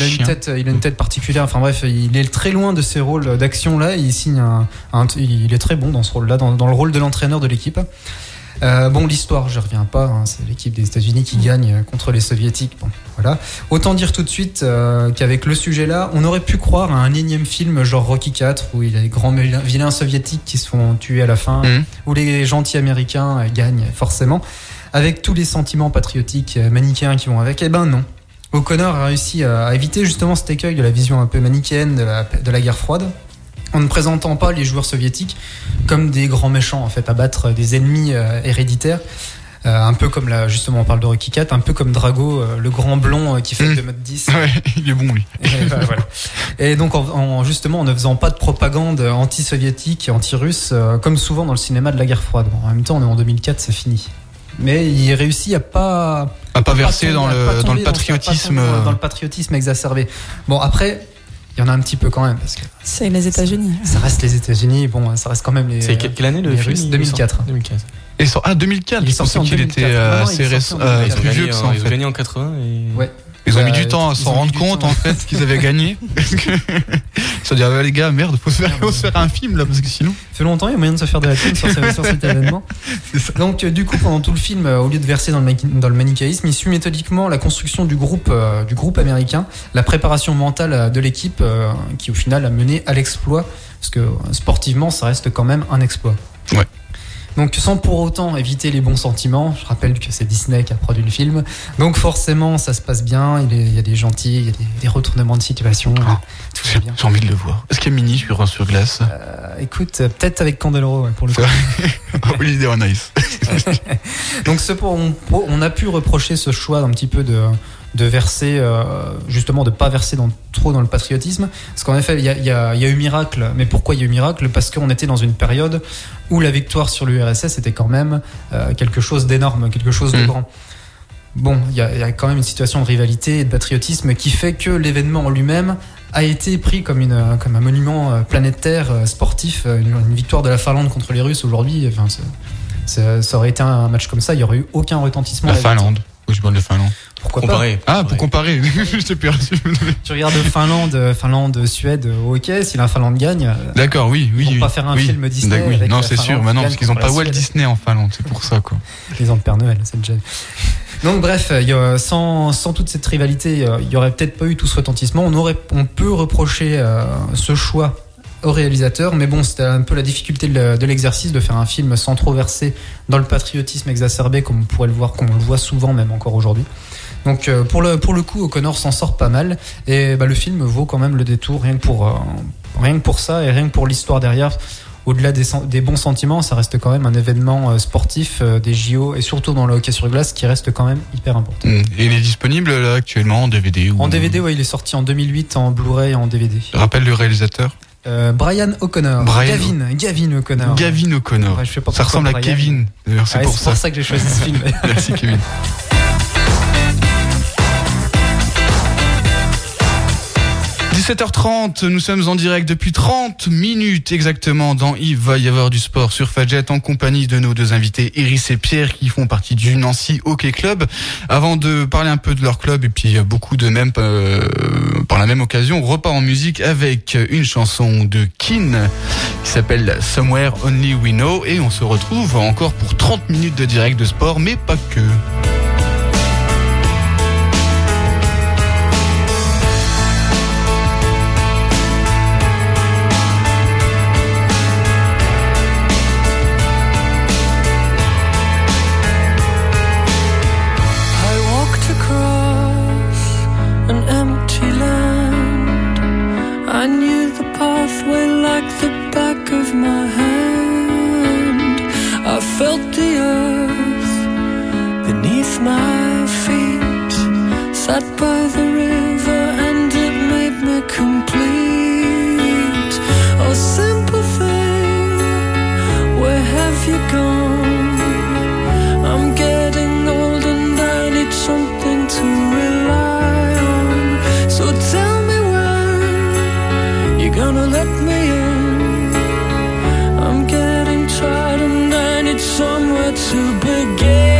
il a une tête particulière. Enfin bref, il est très loin de ces rôles d'action là. Il signe il est très bon dans ce rôle-là, dans le rôle de l'entraîneur de l'équipe. L'histoire, je reviens pas. C'est l'équipe des États-Unis qui gagne contre les Soviétiques. Bon, voilà. Autant dire tout de suite qu'avec le sujet-là, on aurait pu croire à un énième film genre Rocky IV où il y a les grands vilains soviétiques qui se font tuer à la fin, où les gentils américains gagnent forcément, avec tous les sentiments patriotiques manichéens qui vont avec. Eh ben non. O'Connor a réussi à éviter justement cet écueil de la vision un peu manichéenne de la guerre froide, en ne présentant pas les joueurs soviétiques comme des grands méchants en fait à battre des ennemis héréditaires, un peu comme justement on parle de Rocky IV, un peu comme Drago, le grand blond qui fait 2m10. Ouais, il est bon lui. Voilà. Et donc justement en ne faisant pas de propagande anti-soviétique, anti-russe, comme souvent dans le cinéma de la guerre froide. Bon, en même temps on est en 2004, c'est fini. Mais il réussit à pas verser dans le patriotisme, dans le patriotisme exacerbé. Bon après. Il y en a un petit peu quand même parce que c'est les États-Unis. Ça reste les États-Unis. Bon, ça reste quand même les. C'est quelle année le film? 2004. 2015. Et 2004. Il est sorti en 2004. Il était assez récent, plus vieux que ça. Ils ont gagné en 80 et. Ouais. Ils ont mis du temps à s'en rendre compte en fait qu'ils avaient gagné. Ils se sont dit les gars, merde, faut se faire un film là parce que sinon. Ça fait longtemps, il y a moyen de se faire de la thune sur cet événement. Donc du coup, pendant tout le film, au lieu de verser dans le manichéisme, il suit méthodiquement la construction du groupe américain, la préparation mentale de l'équipe qui au final a mené à l'exploit, parce que sportivement, ça reste quand même un exploit. Ouais. Donc sans pour autant éviter les bons sentiments, je rappelle que c'est Disney qui a produit le film, donc forcément ça se passe bien, il y a des gentils, il y a des retournements de situation, tout va bien. J'ai envie de le voir. Est-ce qu'il y a Mini sur glace? Écoute, peut-être avec Candeloro pour le coup. Holiday on Ice. Donc on a pu reprocher ce choix un petit peu de verser, justement de pas verser trop dans le patriotisme, parce qu'en effet il y a eu Miracle, mais pourquoi il y a eu Miracle? Parce qu'on était dans une période où la victoire sur l'URSS était quand même quelque chose d'énorme, quelque chose de grand. Bon, il y a quand même une situation de rivalité et de patriotisme qui fait que l'événement en lui-même a été pris comme un monument planétaire sportif, une victoire de la Finlande contre les Russes aujourd'hui. Enfin, ça aurait été un match comme ça, il n'y aurait eu aucun retentissement. La Finlande. Je parle de Finlande. Pourquoi comparer. Pas pour comparer. Je t'ai perdu. Tu regardes Finlande, Suède au hockey, si la Finlande gagne. D'accord, oui. Ils vont pas faire un film Disney. Oui. Avec non, c'est sûr. Maintenant, parce qu'ils n'ont pas Walt Disney en Finlande, c'est pour ça, quoi. Ils ont le Père Noël, c'est déjà. Donc, bref, sans toute cette rivalité, il y aurait peut-être pas eu tout ce retentissement. On peut reprocher ce choix au réalisateur, mais bon, c'était un peu la difficulté de l'exercice de faire un film sans trop verser dans le patriotisme exacerbé, comme on pourrait le voir, comme on le voit souvent même encore aujourd'hui. Donc pour le coup, O'Connor s'en sort pas mal, et le film vaut quand même le détour, rien que pour ça et rien que pour l'histoire derrière. Au-delà des bons sentiments, ça reste quand même un événement sportif des JO, et surtout dans le hockey sur glace, qui reste quand même hyper important. Et il est disponible là actuellement en DVD En DVD, ouais, il est sorti en 2008 en Blu-ray et en DVD. Rappelle le réalisateur. Brian O'Connor. Gavin O'Connor. Gavin O'Connor. Ouais, ça ressemble à Kevin. D'ailleurs, c'est pour ça que j'ai choisi ce film. Merci Kevin. 17h30, nous sommes en direct depuis 30 minutes exactement dans Il va y avoir du sport sur Fadjet en compagnie de nos deux invités Iris et Pierre qui font partie du Nancy Hockey Club. Avant de parler un peu de leur club et puis beaucoup de même par la même occasion, on repart en musique avec une chanson de Keane qui s'appelle Somewhere Only We Know et on se retrouve encore pour 30 minutes de direct de sport mais pas que. like the back of my hand. I felt the earth beneath my feet, sat by the river and it made me complete. Oh, simple thing, where have you gone? I'm getting old and I need something to rely on. So tell me when you're gonna let me in. I'm getting tired and I need somewhere to begin.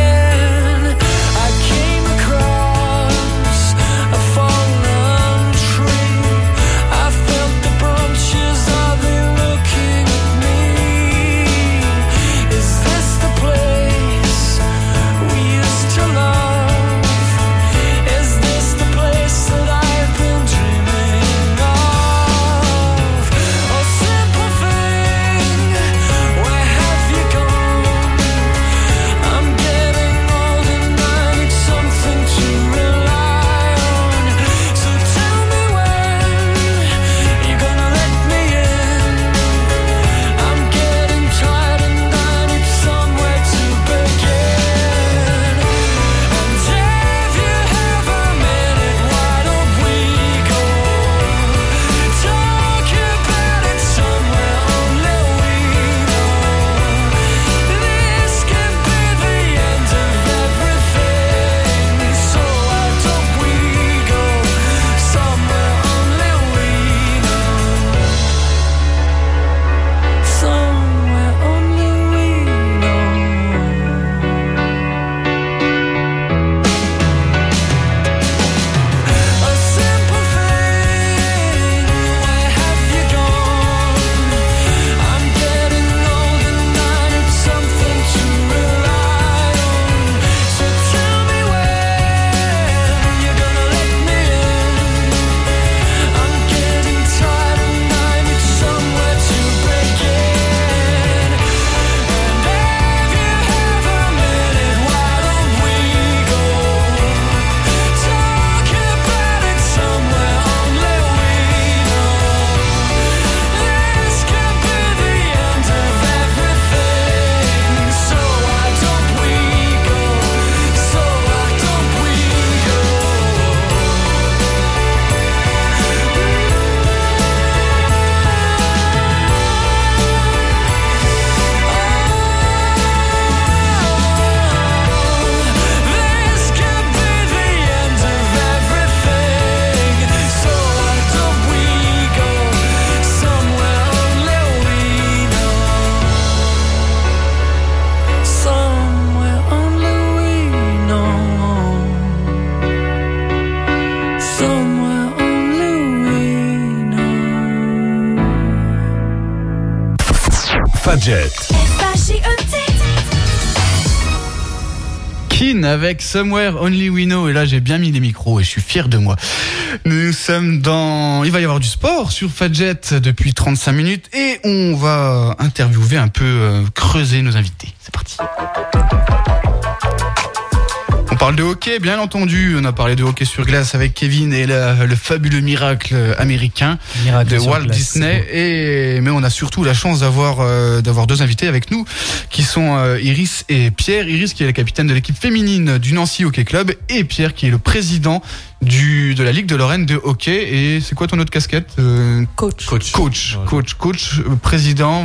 Fadjet. Keane avec Somewhere Only We Know. Et là, j'ai bien mis les micros et je suis fier de moi. Nous sommes dans... Il va y avoir du sport sur Fadjet depuis 35 minutes et on va interviewer un peu, creuser nos invités. C'est parti. On parle de hockey, bien entendu. On a parlé de hockey sur glace avec Kevin et le fabuleux miracle américain de Walt Disney. Mais on a surtout la chance d'avoir deux invités avec nous, qui sont Iris et Pierre. Iris qui est la capitaine de l'équipe féminine du Nancy Hockey Club et Pierre qui est le président de la Ligue de Lorraine de hockey. Et c'est quoi ton autre casquette? Coach, président,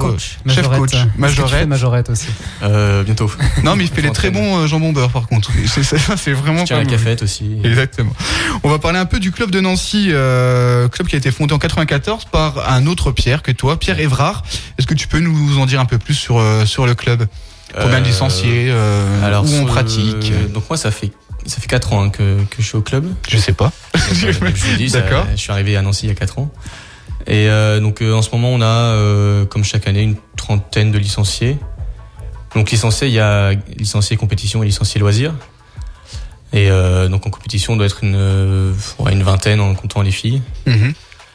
majorette aussi. Bientôt. Non, mais il fait les très bons jambon beurre par contre. C'est vraiment pas. La cafette aussi. Exactement. On va parler un peu du club de Nancy, club qui a été fondé en 94 par un autre Pierre que toi, Pierre Évrard. Est-ce que tu peux nous en dire un peu plus sur le club? Combien de licenciés, alors, où on pratique? Donc moi ça fait 4 ans que je suis au club. Je sais pas. D'accord. Je suis arrivé à Nancy il y a 4 ans. Et donc en ce moment on a comme chaque année une trentaine de licenciés. Donc licenciés, il y a licenciés compétition et licenciés loisirs. Et donc en compétition on doit être une vingtaine en comptant les filles. Mm-hmm.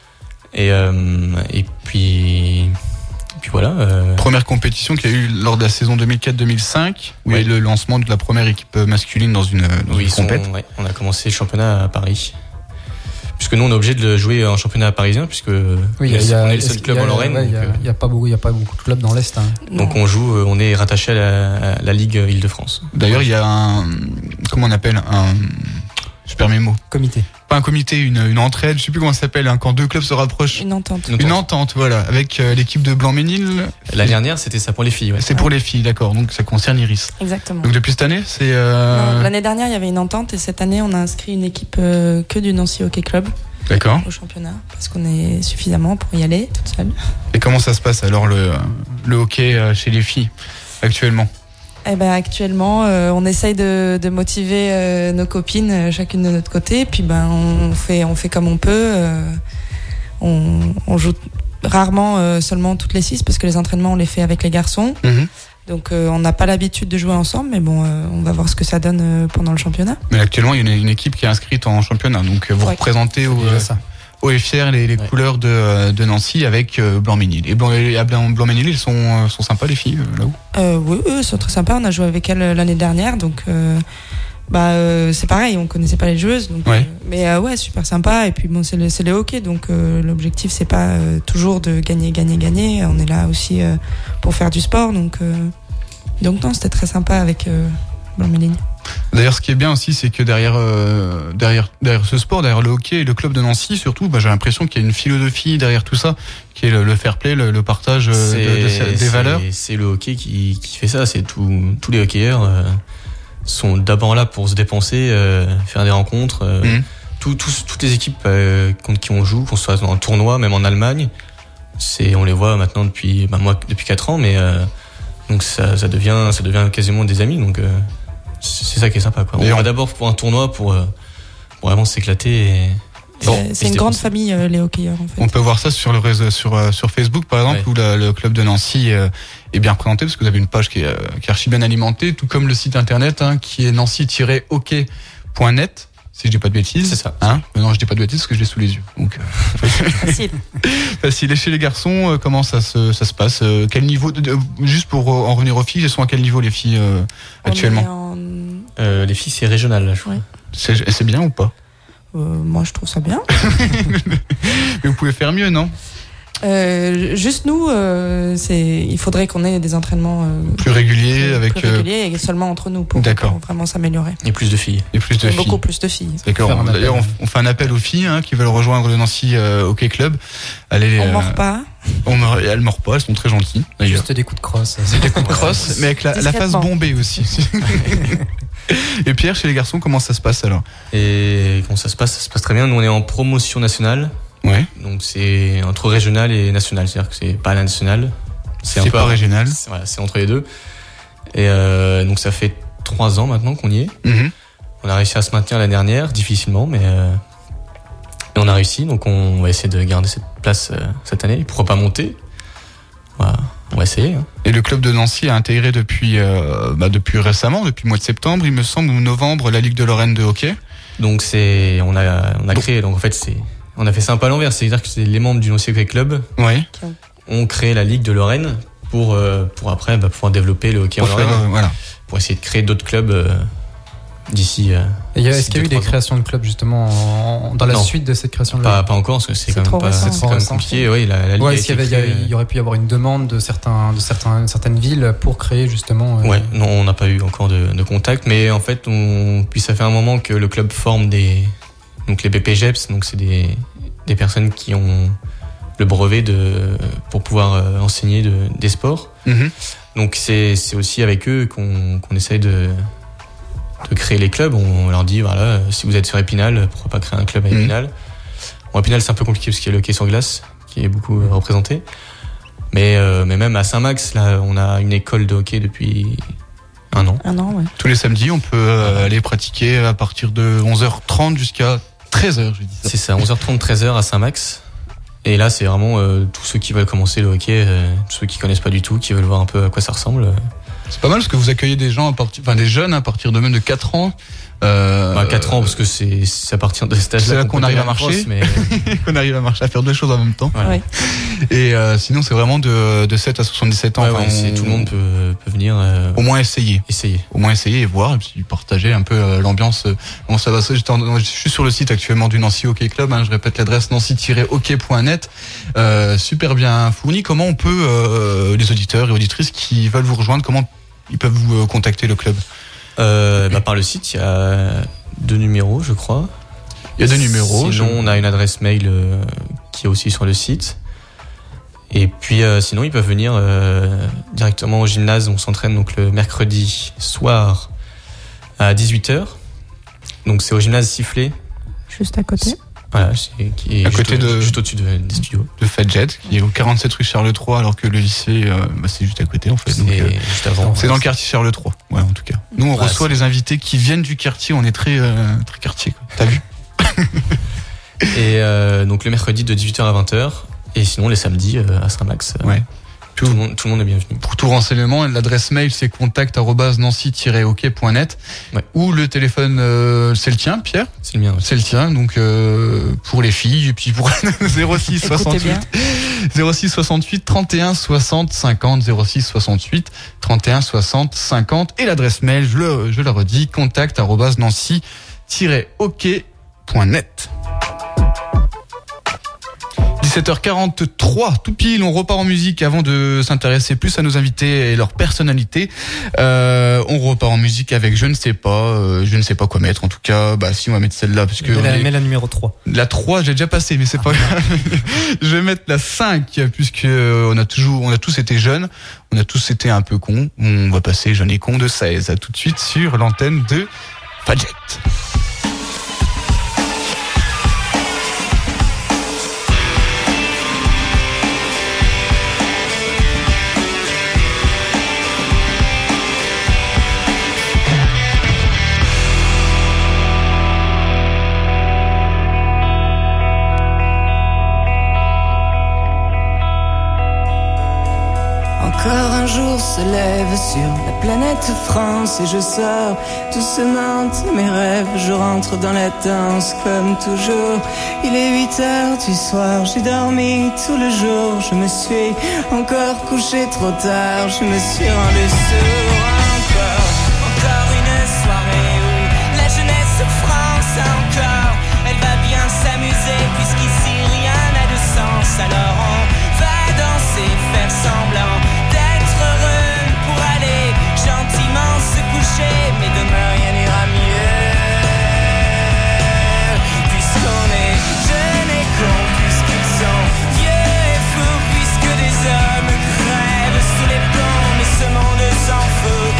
Et puis voilà. Première compétition qu'il y a eu lors de la saison 2004-2005, où il y a eu le lancement de la première équipe masculine dans une compète. On a commencé le championnat à Paris. Puisque que nous on est obligé de le jouer en championnat parisien puisque on est le seul club en Lorraine. Il y a pas beaucoup de clubs dans l'Est. Hein. Donc on est rattaché à la Ligue Île-de-France. D'ailleurs, il y a comment on appelle je perds mes mots. Comité. Pas un comité, une entraide, je sais plus comment ça s'appelle, quand deux clubs se rapprochent. Une entente. Une entente, voilà, avec l'équipe de Blanc-Ménil. L'année dernière, c'était ça pour les filles. Ouais. C'est pour les filles, d'accord. Donc ça concerne Iris. Exactement. Donc depuis cette année, c'est. Non, l'année dernière, il y avait une entente et cette année, on a inscrit une équipe que du Nancy Hockey Club. D'accord. Au championnat, parce qu'on est suffisamment pour y aller toute seule. Et comment ça se passe alors le hockey chez les filles actuellement? Eh ben actuellement, on essaye de motiver nos copines chacune de notre côté, puis on fait comme on peut. On joue rarement seulement toutes les 6 parce que les entraînements on les fait avec les garçons. Mm-hmm. Donc on n'a pas l'habitude de jouer ensemble, mais bon, on va voir ce que ça donne pendant le championnat. Mais actuellement, il y a une équipe qui est inscrite en championnat, donc vous représentez au FCR les couleurs de Nancy avec Blanc-Ménil. Et Blanc-Ménil, ils sont sympas les filles là-haut. Oui, eux sont très sympas. On a joué avec elles l'année dernière, donc c'est pareil. On connaissait pas les joueuses, donc, mais super sympa. Et puis bon, c'est le hockey, donc l'objectif c'est pas toujours de gagner. On est là aussi pour faire du sport, donc non, c'était très sympa avec Blanc-Ménil. D'ailleurs, ce qui est bien aussi, c'est que derrière ce sport, derrière le hockey et le club de Nancy, surtout, j'ai l'impression qu'il y a une philosophie derrière tout ça, qui est le fair play, le partage des valeurs. C'est le hockey qui fait ça. C'est tous les hockeyeurs sont d'abord là pour se dépenser, faire des rencontres. Toutes les équipes contre qui on joue, qu'on soit en tournoi, même en Allemagne, on les voit maintenant depuis 4 ans, mais donc ça devient quasiment des amis. Donc c'est ça qui est sympa, quoi. On va d'abord pour un tournoi pour vraiment s'éclater. C'est une grande famille, les hockeyeurs, en fait. On peut voir ça sur le réseau, sur Facebook, par exemple, où le club de Nancy est bien représenté, parce que vous avez une page qui est archi bien alimentée, tout comme le site internet, qui est nancy-hockey.net, si je dis pas de bêtises. C'est ça. Non, je dis pas de bêtises parce que je l'ai sous les yeux. Donc, facile. Facile. Et chez les garçons, comment ça se passe? Quel niveau, juste pour en revenir aux filles, elles sont à quel niveau les filles actuellement? Les filles, c'est régional, là, je crois. Ouais. C'est bien ou pas? Moi, je trouve ça bien. Mais vous pouvez faire mieux, non? Juste nous, il faudrait qu'on ait des entraînements plus réguliers, plus réguliers et seulement entre nous pour vraiment s'améliorer. Et plus de filles. Beaucoup plus de filles. D'accord. D'ailleurs, on fait un appel aux filles qui veulent rejoindre le Nancy Hockey Club. Allez, on mord pas. Elles mordent pas, elles sont très gentilles. D'ailleurs. Juste des coups de crosse. Des coups de crosse, mais avec la face bombée aussi. Et Pierre, chez les garçons, comment ça se passe alors? Et comment ça se passe très bien. Nous, on est en promotion nationale. Ouais. Donc c'est entre régional et national, c'est-à-dire que c'est pas la nationale, c'est pas régional. C'est entre les deux. Et donc ça fait 3 ans maintenant qu'on y est. Mm-hmm. On a réussi à se maintenir l'année dernière, difficilement, mais on a réussi. Donc on va essayer de garder cette place cette année. Pourquoi pas monter? On va essayer. Et le club de Nancy a intégré depuis récemment, depuis le mois de septembre, il me semble, ou novembre, la Ligue de Lorraine de hockey. Donc on a créé. Donc en fait on a fait ça un peu à l'envers, c'est-à-dire que c'est les membres du Nancy Hockey Club ont créé la Ligue de Lorraine pour après pouvoir développer le hockey en Lorraine, pour essayer de créer d'autres clubs d'ici. Est-ce qu'il y a eu des créations de clubs justement dans la suite de cette création de pas encore, parce que c'est quand même compliqué. Oui, la Ligue il y aurait pu y avoir une demande de certaines villes pour créer justement. Non, on n'a pas eu encore de contact, mais en fait, puis ça fait un moment que le club forme donc les BPGEPS, donc c'est des personnes qui ont le brevet pour pouvoir enseigner des sports. Mm-hmm. Donc c'est aussi avec eux qu'on essaye de créer les clubs. On leur dit voilà, si vous êtes sur Épinal, pourquoi pas créer un club à Épinal. Bon, Épinal c'est un peu compliqué parce qu'il y a le hockey sur glace qui est beaucoup représenté. Mais même à Saint-Max, là, on a une école de hockey depuis 1 an. 1 an, ouais. Tous les samedis, on peut aller pratiquer à partir de 11h30 jusqu'à 13h, je dis ça. C'est ça, 11h30, 13h à Saint-Max. Et là, c'est vraiment tous ceux qui veulent commencer le hockey, tous ceux qui connaissent pas du tout, qui veulent voir un peu à quoi ça ressemble. C'est pas mal parce que vous accueillez des gens des jeunes à partir de même de 4 ans 4 ans, parce que c'est à partir de cet âge-là c'est là qu'on arrive à marcher, mais... qu'on arrive à marcher, à faire deux choses en même temps. Voilà. Ouais. Et sinon, c'est vraiment de 7 à 77 ans. Tout le monde peut venir. Au moins essayer. Au moins essayer et voir, et puis partager un peu l'ambiance. Comment ça va. Je suis sur le site actuellement du Nancy Hockey Club. Je répète l'adresse nancy-hockey.net. Super bien fourni. Comment on peut, les auditeurs et auditrices qui veulent vous rejoindre, comment ils peuvent vous contacter le club? Par le site, il y a 2 numéros, je crois. Il y a 2 numéros. Sinon, on a une adresse mail qui est aussi sur le site. Et puis, sinon, ils peuvent venir directement au gymnase. On s'entraîne donc le mercredi soir à 18h. Donc, c'est au gymnase Sifflet. Juste à côté. Voilà, qui est à côté juste au-dessus des studios. De Fadjet, qui est au 47 rue Charles III, alors que le lycée, c'est juste à côté, en fait. C'est donc, juste avant. C'est dans le quartier Charles III. Ouais, en tout cas. Nous, on reçoit les invités qui viennent du quartier. On est très quartier, quoi. T'as vu? Et donc le mercredi de 18h à 20h. Et sinon, les samedis à Saint-Max. Ouais. Tout le monde est bienvenu. Pour tout renseignement, l'adresse mail c'est contact@nancy-hockey.net. Ouais. Ou le téléphone, c'est le tien, Pierre? C'est le mien. Ouais. C'est le tien, donc pour les filles, et puis pour 06 68 31 60 50, 06 68 31 60 50, et l'adresse mail, je la redis, contact@nancy-hockey.net. 17h43, tout pile, on repart en musique avant de s'intéresser plus à nos invités et leur personnalité. On repart en musique avec je ne sais pas quoi mettre. En tout cas, si on va mettre celle-là, parce que mets la numéro 3. La 3, j'ai déjà passé, mais c'est pas grave. Je vais mettre la 5, puisque on a tous été jeunes, on a tous été un peu cons. On va passer Jeune et con de 16. À tout de suite sur l'antenne de Fadjet. Encore un jour se lève sur la planète France et je sors doucement de mes rêves. Je rentre dans la danse comme toujours. Il est 8h du soir, j'ai dormi tout le jour. Je me suis encore couché trop tard, je me suis rendu sourd. Encore une soirée où la jeunesse France encore, elle va bien s'amuser puisqu'ici rien n'a de sens. Alors on va danser, faire semblant d'être heureux pour aller gentiment se coucher, mais demain rien n'ira mieux. Puisqu'on est jeunes et cons, puisqu'ils sont vieux et fous, puisque des hommes crèvent sous les plombs, mais ce monde s'en fout.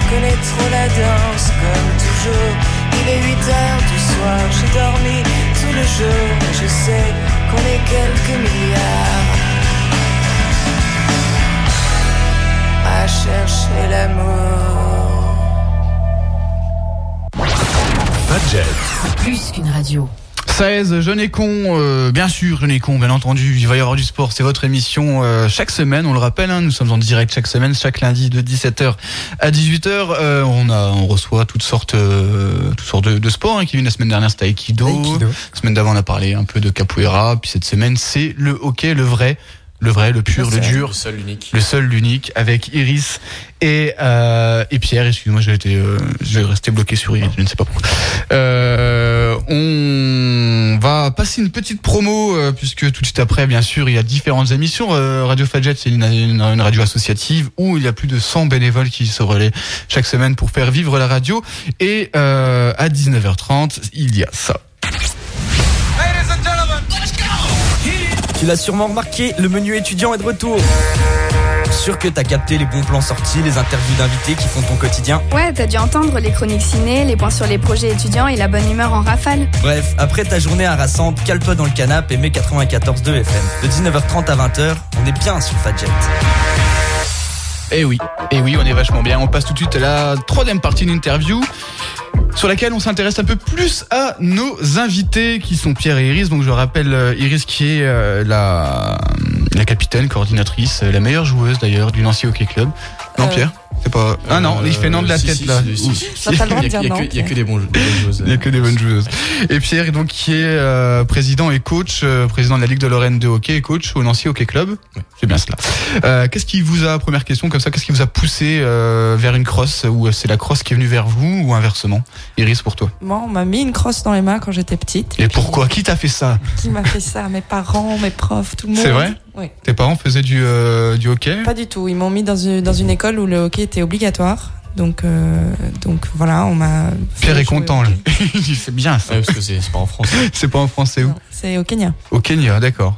connais trop la danse comme toujours. Il est 8h du soir, j'ai dormi tout le jour. Et je sais qu'on est quelques milliards à chercher l'amour. Fadjet. Plus qu'une radio. 16, Jeune et Con, bien sûr, Jeune et Con, bien entendu, il va y avoir du sport, c'est votre émission chaque semaine, on le rappelle, nous sommes en direct chaque semaine, chaque lundi de 17h à 18h, on reçoit toutes sortes de sports, qui viennent la semaine dernière, c'était Aikido, la semaine d'avant on a parlé un peu de capoeira, puis cette semaine c'est le hockey, le vrai, le pur, le dur, le seul, l'unique, avec Iris et Pierre. Excuse-moi, j'ai resté bloqué sur Iris, je ne sais pas pourquoi. On va passer une petite promo puisque tout de suite après, bien sûr, il y a différentes émissions. Radio Fadjet, c'est une radio associative où il y a plus de 100 bénévoles qui se relaient chaque semaine pour faire vivre la radio. Et à 19h30, il y a ça. Tu l'as sûrement remarqué, le menu étudiant est de retour. Sûr que t'as capté les bons plans sortis, les interviews d'invités qui font ton quotidien. Ouais, t'as dû entendre les chroniques ciné, les points sur les projets étudiants et la bonne humeur en rafale. Bref, après ta journée harassante, cale-toi dans le canapé et mets 94.2 FM. De 19h30 à 20h, on est bien sur Fadjet. Eh oui, on est vachement bien. On passe tout de suite à la troisième partie d'une interview sur laquelle on s'intéresse un peu plus à nos invités qui sont Pierre et Iris. Donc je rappelle Iris qui est la capitaine, coordinatrice, la meilleure joueuse d'ailleurs du Nancy Hockey Club. Non Pierre ? C'est pas... Ah non, il fait non de la tête là. Il y a que des bonnes joueuses. Il y a que des bonnes joueuses. Et Pierre donc qui est président et coach, président de la Ligue de Lorraine de hockey et coach au Nancy Hockey Club. Oui. C'est bien cela. Qu'est-ce qui vous a, première question comme ça, qu'est-ce qui vous a poussé vers une crosse, ou c'est la crosse qui est venue vers vous ou inversement? Iris, pour toi? Moi, on m'a mis une crosse dans les mains quand j'étais petite. Et pourquoi? Qui t'a fait ça? Qui m'a fait ça? Mes parents, mes profs, tout le monde. C'est vrai? Oui. Tes parents faisaient du hockey? Pas du tout. Ils m'ont mis dans une école où le hockey était obligatoire. Donc voilà, on m'a. Pierre est content, là. C'est bien ça. Ouais, parce que c'est pas en France. C'est pas en France, c'est où? C'est au Kenya. Au Kenya, d'accord.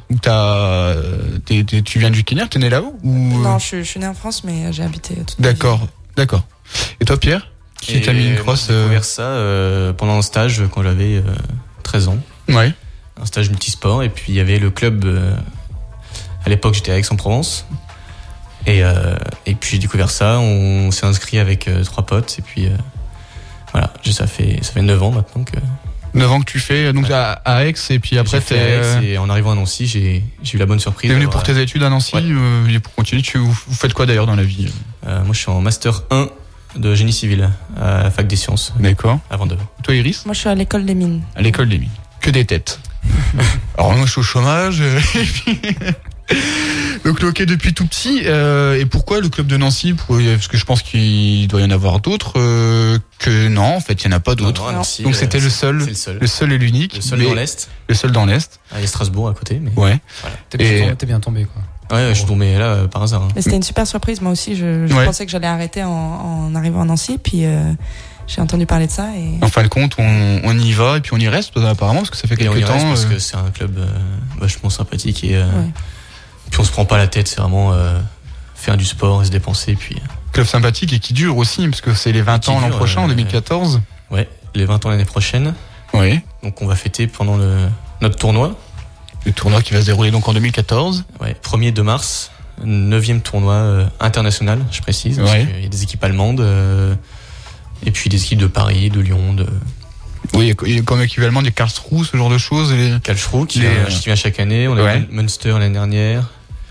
Tu viens du Kenya? T'es né là-haut ou... Non, je suis né en France, mais j'ai habité toute ma vie. D'accord. Et toi, Pierre? Qui t'a mis une crosse? J'ai découvert ça pendant un stage quand j'avais 13 ans. Ouais. Un stage multisport, et puis il y avait le club. À l'époque, j'étais à Aix-en-Provence. Et puis j'ai découvert ça, on s'est inscrit avec 3 potes, et puis voilà, ça fait 9 ans maintenant que... 9 ans que tu fais donc à Aix, et puis après et en arrivant à Nancy, j'ai eu la bonne surprise. T'es venu pour tes études à Nancy, ouais. Pour continuer, vous faites quoi d'ailleurs dans la vie? Moi je suis en master 1 de génie civil à la fac des sciences. D'accord. Avant de... Toi Iris? Moi je suis à l'école des mines. À l'école des mines. Que des têtes. Alors moi je suis au chômage, et puis... Donc le hockey depuis tout petit, et pourquoi le club de Nancy? Parce que je pense qu'il doit y en avoir d'autres, que non, en fait il n'y en a pas d'autres. Non, Nancy, donc c'était le seul et l'unique. Le seul dans l'Est. Le seul dans l'Est. Il y a Strasbourg à côté. Mais... Ouais. Voilà. T'es bien tombé quoi. Ouais, je suis tombé là par hasard. Mais c'était une super surprise, moi aussi je pensais que j'allais arrêter en arrivant à Nancy, puis j'ai entendu parler de ça. Et... En fin de compte, on y va et puis on y reste apparemment, parce que ça fait quelques temps. Parce que c'est un club vachement sympathique, et puis on se prend pas la tête, c'est vraiment faire du sport et se dépenser. Puis club sympathique et qui dure aussi, parce que c'est les 20 ans l'an prochain, en 2014. Ouais, les 20 ans l'année prochaine. Oui. Donc on va fêter pendant notre tournoi. Le tournoi qui va se dérouler donc en 2014. Ouais, 1er de mars, 9e tournoi international, je précise. Parce qu'il y a des équipes allemandes, et puis des équipes de Paris, de Lyon, de... Oui, il y a comme équivalent des Karlsruhe, ce genre de choses. Karlsruhe qui vient chaque année. On a eu Münster l'année dernière.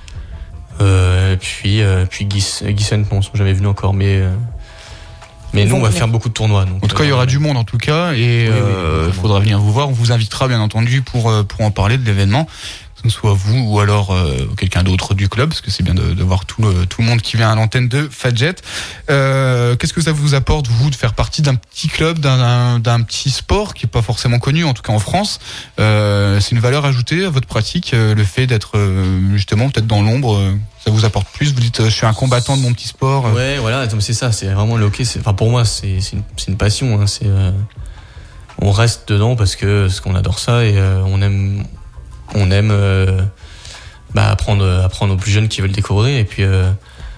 Puis Gießen, non, ils sont jamais venus encore, mais nous, on va faire beaucoup de tournois. Donc, en tout cas, il y aura du monde en tout cas, et il faudra venir vous voir. On vous invitera bien entendu pour en parler de l'événement, que ce soit vous ou alors quelqu'un d'autre du club, parce que c'est bien de voir tout le monde qui vient à l'antenne de Fadjet. Qu'est-ce que ça vous apporte, vous, de faire partie d'un petit club, d'un petit sport qui est pas forcément connu, en tout cas en France? C'est une valeur ajoutée à votre pratique, le fait d'être justement peut-être dans l'ombre. Ça vous apporte plus? Vous dites, je suis un combattant de mon petit sport. Ouais, voilà, c'est ça. C'est vraiment le hockey. Enfin, pour moi, c'est une passion. Hein, on reste dedans parce qu'on adore ça, et on aime apprendre aux plus jeunes qui veulent découvrir, et puis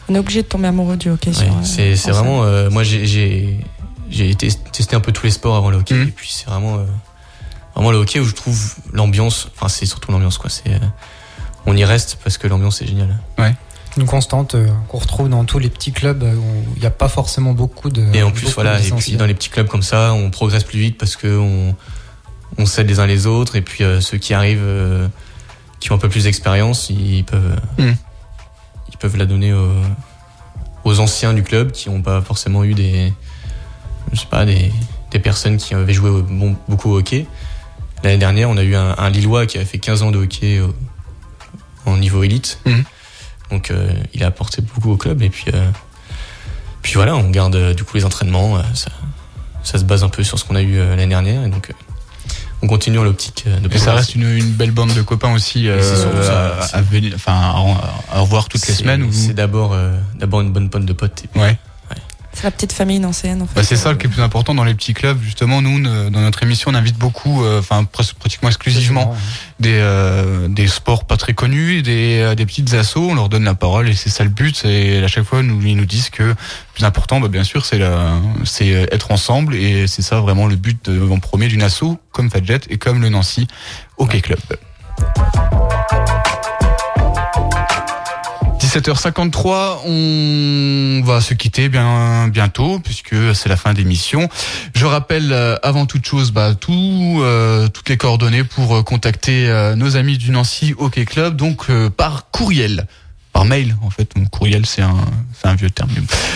On est obligé de tomber amoureux du hockey. C'est vraiment. Moi, j'ai testé un peu tous les sports avant le hockey, et puis c'est vraiment le hockey où je trouve l'ambiance. Enfin, c'est surtout l'ambiance, quoi. On y reste parce que l'ambiance est géniale. Ouais. Une constante qu'on retrouve dans tous les petits clubs où il n'y a pas forcément beaucoup de. Et en plus, et puis dans les petits clubs comme ça, on progresse plus vite parce que on s'aide les uns les autres, et puis ceux qui arrivent, qui ont un peu plus d'expérience, ils peuvent la donner aux anciens du club qui n'ont pas forcément eu des personnes qui avaient joué beaucoup au hockey. L'année dernière, on a eu un Lillois qui a fait 15 ans de hockey en niveau élite. Donc il a apporté beaucoup au club, et puis voilà, on garde du coup les entraînements, ça se base un peu sur ce qu'on a eu l'année dernière, et donc on continue en l'optique de. Et ça reste une belle bande de copains aussi à venir, à revoir toutes les semaines. C'est d'abord une bonne bande de potes. Et puis, ouais. C'est la petite famille nancéenne, en fait. C'est ça qui est plus important dans les petits clubs. Justement, nous, dans notre émission, on invite beaucoup, pratiquement exclusivement, des sports pas très connus, et des petites assos. On leur donne la parole, et c'est ça le but. Et à chaque fois, ils nous disent que le plus important, bien sûr, c'est être ensemble. Et c'est ça vraiment le but en premier d'une asso, comme Fadjet et comme le Nancy Hockey Club. 17h53, on va se quitter bientôt puisque c'est la fin d'émission. Je rappelle avant toute chose toutes les coordonnées pour contacter nos amis du Nancy Hockey Club, donc par courriel. Par mail, en fait, mon courriel c'est un vieux terme.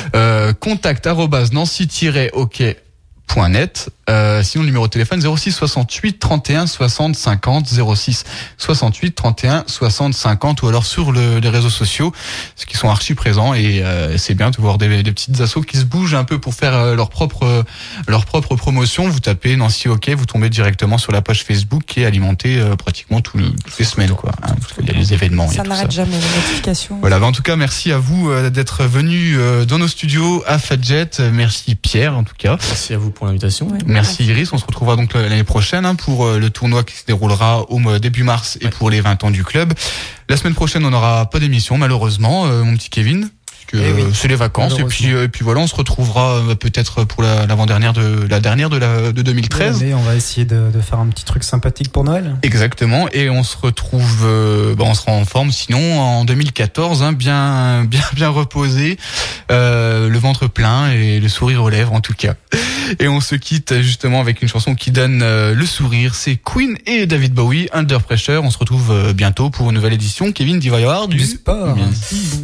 contact@nancy-hockey.net. Sinon le numéro de téléphone 06 68 31 60 50, 06 68 31 60 50, ou alors sur les réseaux sociaux, parce qu'ils sont archi présents, et c'est bien de voir des petites assos qui se bougent un peu pour faire leur propre promotion. Vous tapez Nancy Hockey, vous tombez directement sur la page Facebook qui est alimentée pratiquement toutes les semaines, quoi, parce qu'il y a les événements. Ça n'arrête jamais, les notifications. Voilà, en tout cas merci à vous d'être venus dans nos studios à Fadjet. Merci Pierre, en tout cas. Merci à vous pour l'invitation. Ouais. Merci Iris, on se retrouvera donc l'année prochaine pour le tournoi qui se déroulera au début mars, et pour les 20 ans du club. La semaine prochaine, on n'aura pas d'émission malheureusement, mon petit Kevin. C'est les vacances, et puis voilà, on se retrouvera peut-être pour l'avant-dernière de 2013. On va essayer de faire un petit truc sympathique pour Noël. Exactement, et on se retrouve, on sera en forme sinon en 2014, bien reposé, le ventre plein et le sourire aux lèvres en tout cas. Et on se quitte justement avec une chanson qui donne le sourire, c'est Queen et David Bowie, Under Pressure. On se retrouve bientôt pour une nouvelle édition. Kevin, il va y avoir du sport. Merci.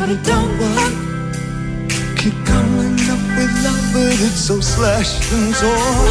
dum dum. Keep coming up with love, but it's so slashed and torn.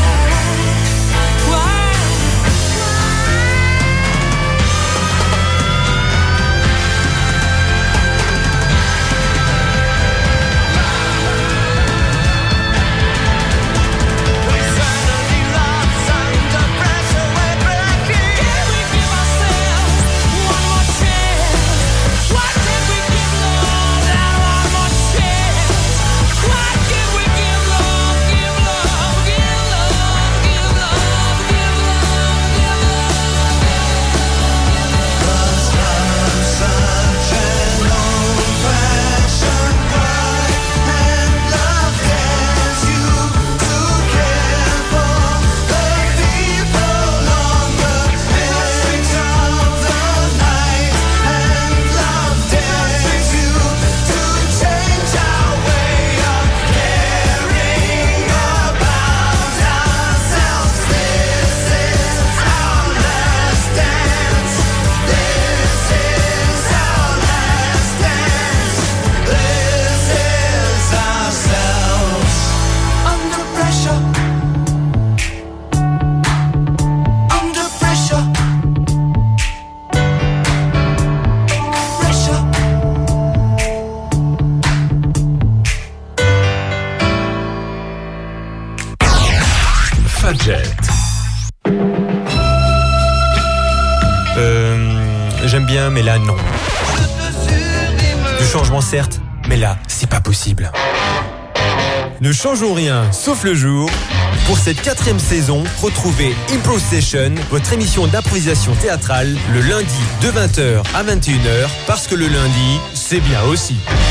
J'aime bien, mais là, non. Du changement, certes, mais là, c'est pas possible. Ne changeons rien, sauf le jour. Pour cette 4e saison, retrouvez Impro Session, votre émission d'improvisation théâtrale, le lundi de 20h à 21h, parce que le lundi, c'est bien aussi.